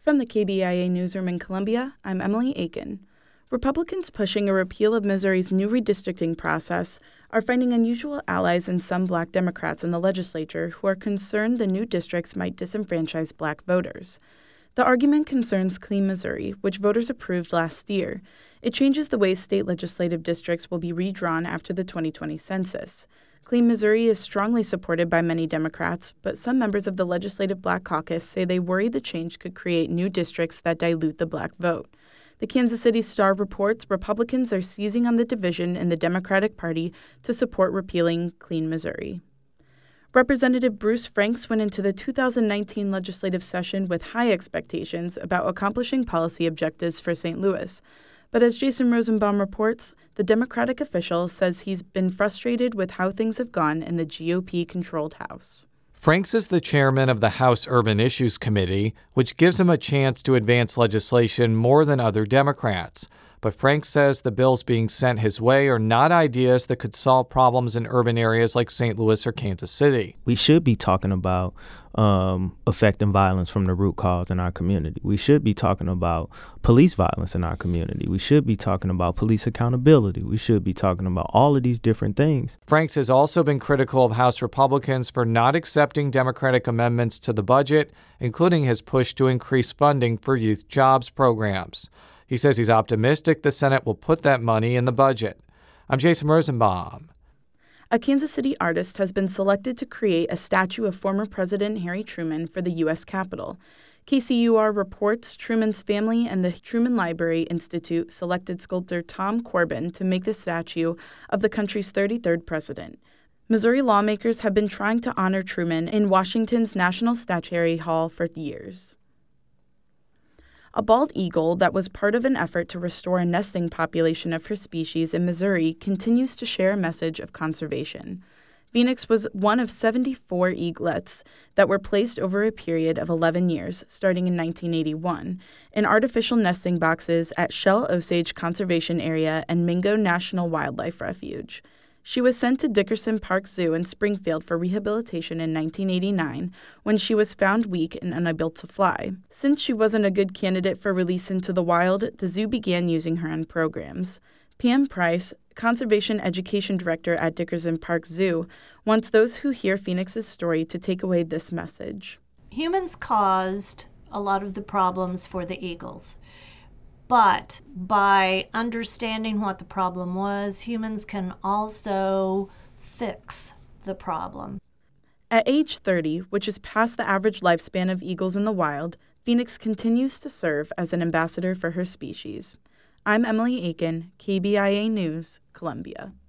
From the KBIA newsroom in Columbia, I'm Emily Aiken. Republicans pushing a repeal of Missouri's new redistricting process are finding unusual allies in some Black Democrats in the legislature who are concerned the new districts might disenfranchise Black voters. The argument concerns Clean Missouri, which voters approved last year. It changes the way state legislative districts will be redrawn after the 2020 census. Clean Missouri is strongly supported by many Democrats, but some members of the Legislative Black Caucus say they worry the change could create new districts that dilute the Black vote. The Kansas City Star reports Republicans are seizing on the division in the Democratic Party to support repealing Clean Missouri. Representative Bruce Franks went into the 2019 legislative session with high expectations about accomplishing policy objectives for St. Louis. But as Jason Rosenbaum reports, the Democratic official says he's been frustrated with how things have gone in the GOP-controlled House. Franks is the chairman of the House Urban Issues Committee, which gives him a chance to advance legislation more than other Democrats. But Franks says the bills being sent his way are not ideas that could solve problems in urban areas like St. Louis or Kansas City. We should be talking about affecting violence from the root cause in our community. We should be talking about police violence in our community. We should be talking about police accountability. We should be talking about all of these different things. Franks has also been critical of House Republicans for not accepting Democratic amendments to the budget, including his push to increase funding for youth jobs programs. He says he's optimistic the Senate will put that money in the budget. I'm Jason Rosenbaum. A Kansas City artist has been selected to create a statue of former President Harry Truman for the U.S. Capitol. KCUR reports Truman's family and the Truman Library Institute selected sculptor Tom Corbin to make the statue of the country's 33rd president. Missouri lawmakers have been trying to honor Truman in Washington's National Statuary Hall for years. A bald eagle that was part of an effort to restore a nesting population of her species in Missouri continues to share a message of conservation. Phoenix was one of 74 eaglets that were placed over a period of 11 years, starting in 1981, in artificial nesting boxes at Shell Osage Conservation Area and Mingo National Wildlife Refuge. She was sent to Dickerson Park Zoo in Springfield for rehabilitation in 1989 when she was found weak and unable to fly. Since she wasn't a good candidate for release into the wild, the zoo began using her on programs. Pam Price, Conservation Education Director at Dickerson Park Zoo, wants those who hear Phoenix's story to take away this message. Humans caused a lot of the problems for the eagles. But by understanding what the problem was, humans can also fix the problem. At age 30, which is past the average lifespan of eagles in the wild, Phoenix continues to serve as an ambassador for her species. I'm Emily Aiken, KBIA News, Columbia.